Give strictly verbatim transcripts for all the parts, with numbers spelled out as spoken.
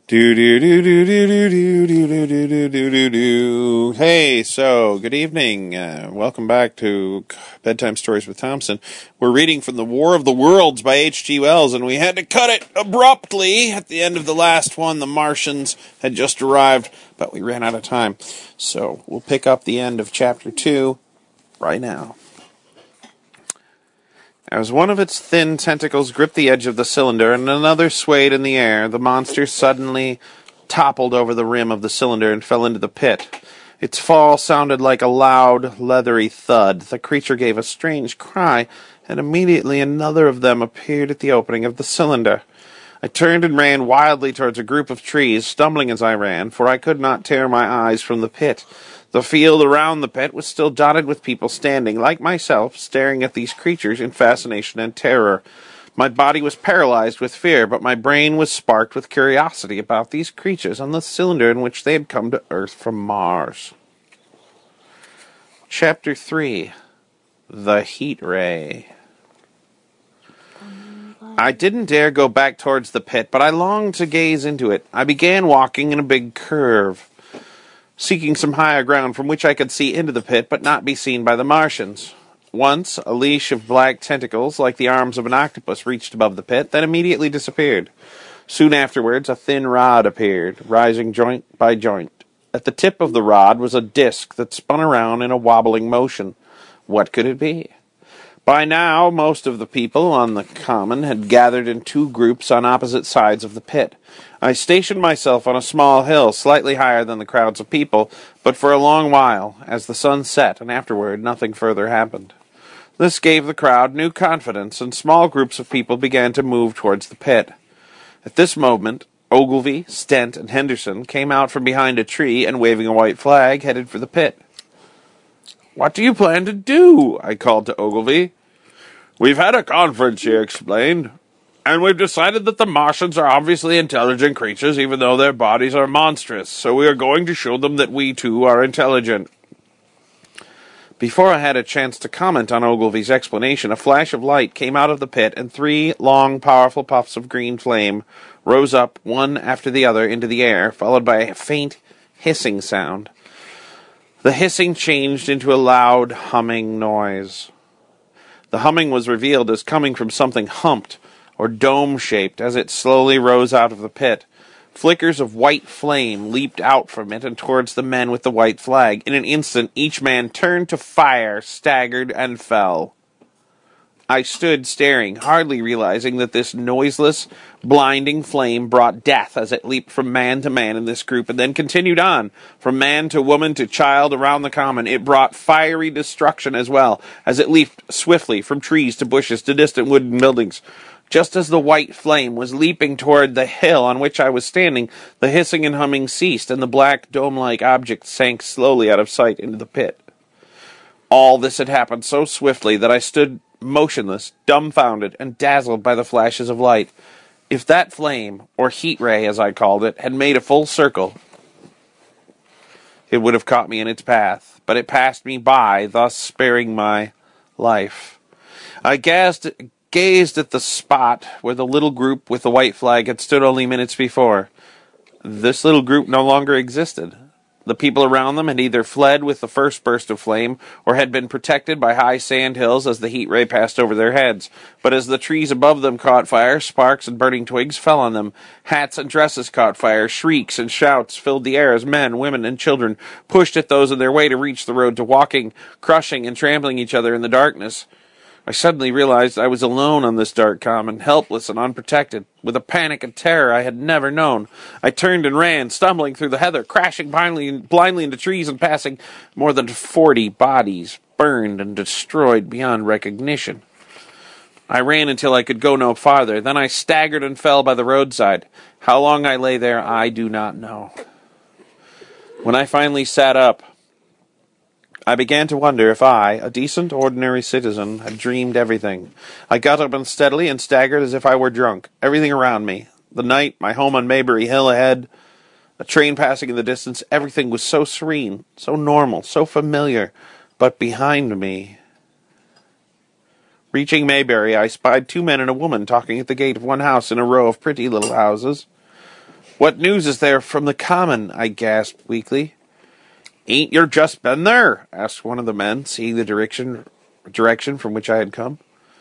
Do do do do do do do do do do do do do. Hey, so good evening. Uh, welcome back to Bedtime Stories with Thompson. We're reading from The War of the Worlds by H G Wells, and we had to cut it abruptly at the end of the last one. The Martians had just arrived, but we ran out of time. So we'll pick up the end of chapter two right now. As one of its thin tentacles gripped the edge of the cylinder and another swayed in the air, the monster suddenly toppled over the rim of the cylinder and fell into the pit. Its fall sounded like a loud, leathery thud. The creature gave a strange cry, and immediately another of them appeared at the opening of the cylinder. I turned and ran wildly towards a group of trees, stumbling as I ran, for I could not tear my eyes from the pit. The field around the pit was still dotted with people standing, like myself, staring at these creatures in fascination and terror. My body was paralyzed with fear, but my brain was sparked with curiosity about these creatures and the cylinder in which they had come to Earth from Mars. Chapter three. The Heat Ray. I didn't dare go back towards the pit, but I longed to gaze into it. I began walking in a big curve, seeking some higher ground from which I could see into the pit, but not be seen by the Martians. Once, a leash of black tentacles, like the arms of an octopus, reached above the pit, then immediately disappeared. Soon afterwards, a thin rod appeared, rising joint by joint. At the tip of the rod was a disc that spun around in a wobbling motion. What could it be? By now, most of the people on the common had gathered in two groups on opposite sides of the pit. I stationed myself on a small hill, slightly higher than the crowds of people, but for a long while, as the sun set, and afterward nothing further happened. This gave the crowd new confidence, and small groups of people began to move towards the pit. At this moment, Ogilvy, Stent, and Henderson came out from behind a tree and, waving a white flag, headed for the pit. "What do you plan to do?" I called to Ogilvy. "We've had a conference," he explained, "and we've decided that the Martians are obviously intelligent creatures, even though their bodies are monstrous, so we are going to show them that we, too, are intelligent." Before I had a chance to comment on Ogilvy's explanation, a flash of light came out of the pit, and three long, powerful puffs of green flame rose up, one after the other, into the air, followed by a faint, hissing sound. The hissing changed into a loud, humming noise. The humming was revealed as coming from something humped or dome-shaped as it slowly rose out of the pit. Flickers of white flame leaped out from it and towards the men with the white flag. In an instant, each man turned to fire, staggered, and fell. I stood staring, hardly realizing that this noiseless, blinding flame brought death as it leaped from man to man in this group and then continued on, from man to woman to child around the common. It brought fiery destruction as well, as it leaped swiftly from trees to bushes to distant wooden buildings. Just as the white flame was leaping toward the hill on which I was standing, the hissing and humming ceased, and the black dome-like object sank slowly out of sight into the pit. All this had happened so swiftly that I stood motionless, dumbfounded, and dazzled by the flashes of light. If that flame, or heat ray as I called it, had made a full circle, it would have caught me in its path, but it passed me by, thus sparing my life. I gazed, gazed at the spot where the little group with the white flag had stood only minutes before. This little group no longer existed. The people around them had either fled with the first burst of flame, or had been protected by high sand hills as the heat ray passed over their heads. But as the trees above them caught fire, sparks and burning twigs fell on them. Hats and dresses caught fire. Shrieks and shouts filled the air as men, women, and children pushed at those in their way to reach the road to walking, crushing and trampling each other in the darkness. I suddenly realized I was alone on this dark common, helpless and unprotected, with a panic and terror I had never known. I turned and ran, stumbling through the heather, crashing blindly, blindly into trees and passing more than forty bodies, burned and destroyed beyond recognition. I ran until I could go no farther. Then I staggered and fell by the roadside. How long I lay there, I do not know. When I finally sat up, I began to wonder if I, a decent, ordinary citizen, had dreamed everything. I got up unsteadily and staggered as if I were drunk. Everything around me, the night, my home on Maybury Hill ahead, a train passing in the distance, everything was so serene, so normal, so familiar. But behind me... Reaching Maybury, I spied two men and a woman talking at the gate of one house in a row of pretty little houses. What news is there from the common? I gasped weakly. Ain't you just been there? Asked one of the men, seeing the direction direction from which I had come.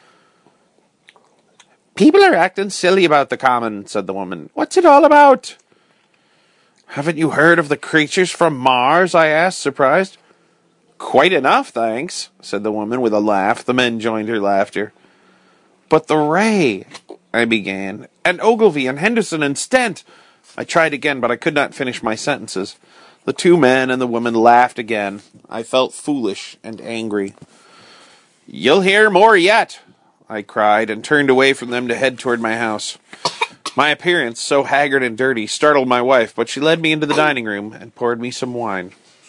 People are acting silly about the common, said the woman. What's it all about? Haven't you heard of the creatures from Mars? I asked, surprised. Quite enough, thanks, said the woman with a laugh. The men joined her laughter. But the Ray, I began, and Ogilvy and Henderson and Stent. I tried again, but I could not finish my sentences. The two men and the woman laughed again. I felt foolish and angry. You'll hear more yet, I cried, and turned away from them to head toward my house. My appearance, so haggard and dirty, startled my wife, but she led me into the dining room and poured me some wine.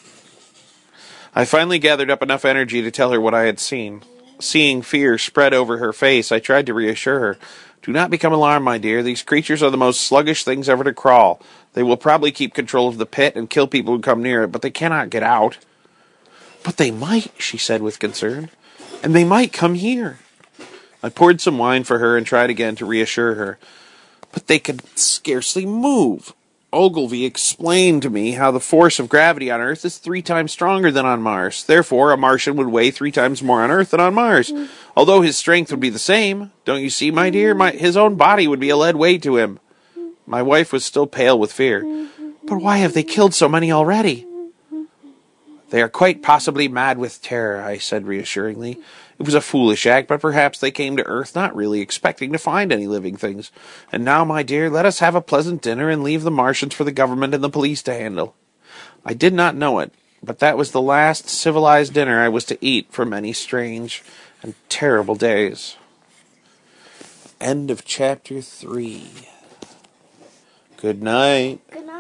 I finally gathered up enough energy to tell her what I had seen. Seeing fear spread over her face, I tried to reassure her. Do not become alarmed, my dear. These creatures are the most sluggish things ever to crawl. They will probably keep control of the pit and kill people who come near it, but they cannot get out. But they might, she said with concern. And they might come here. I poured some wine for her and tried again to reassure her. But they could scarcely move. Ogilvy explained to me how the force of gravity on Earth is three times stronger than on Mars. Therefore, a Martian would weigh three times more on Earth than on Mars. Mm. Although his strength would be the same. Don't you see, my dear? My, his own body would be a lead weight to him. My wife was still pale with fear. But why have they killed so many already? They are quite possibly mad with terror, I said reassuringly. It was a foolish act, but perhaps they came to Earth not really expecting to find any living things. And now, my dear, let us have a pleasant dinner and leave the Martians for the government and the police to handle. I did not know it, but that was the last civilized dinner I was to eat for many strange and terrible days. End of chapter three. Good night.